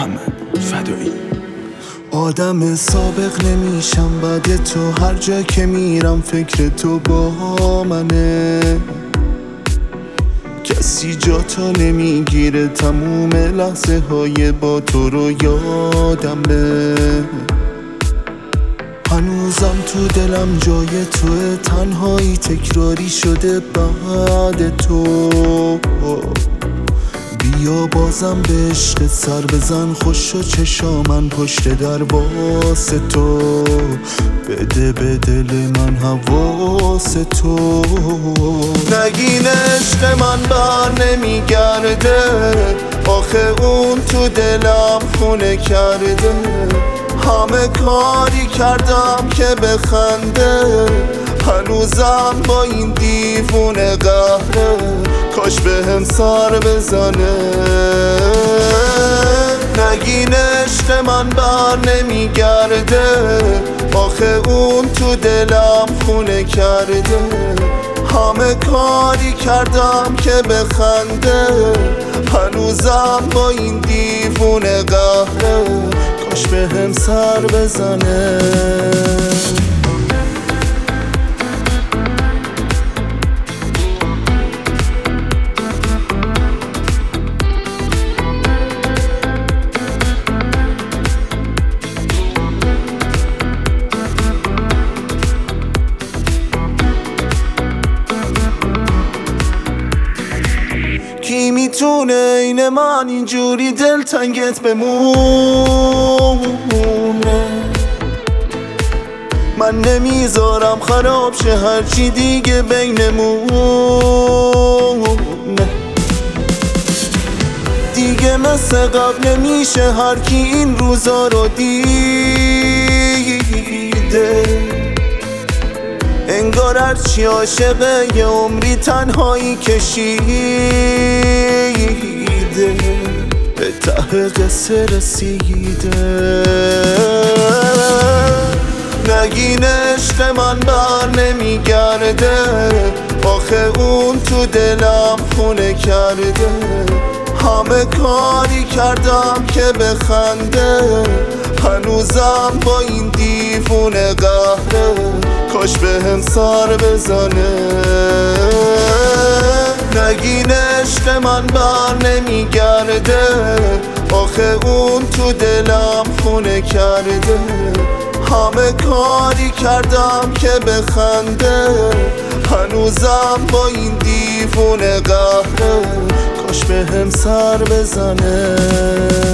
محمد فدایی. آدم سابق نمیشم بعد تو، هر جا که میرم فکر تو با منه. کسی جا تو نمیگیره، تموم لحظه های با تو رو یادمه. هنوزم تو دلم جای توه، تنهایی تکراری شده بعد تو. بیا بازم به عشق سر بزن، خوش و چشامن پشت در واسه تو. بده به دل من حواس تو. نگین عشق من بر نمیگرده، آخه اون تو دلم خونه کرده. همه کاری کردم که بخنده، هنوزم با این دیوونه قهره. کاش به هم سر بزنه. نگین عشق من بر نمیگرده، آخه اون تو دلم خونه کرده. همه کاری کردم که بخنده، هنوزم با این دیوونه قهره. کاش به هم سر بزنه. کی میتونه این من اینجوری دلتنگت بمونه؟ من نمیذارم خراب شه هرچی دیگه بینمونه. دیگه مثل قبل نمیشه هر کی این روزا رو دیده. انگار هرچی عاشقه یه عمری تنهایی کشیده، به ته قصه رسیده. نگین عشق من بر نمیگرده، آخه اون تو دلم خونه کرده. همه کاری کردم که بخنده، هنوزم با این دیوونه قهره. کاش به هم سر بزنه. نگین عشق من بر نمیگرده، آخه اون تو دلم خونه کرده. همه کاری کردم که بخنده، هنوزم با این دیوونه قهره. کاش به هم سر بزنه.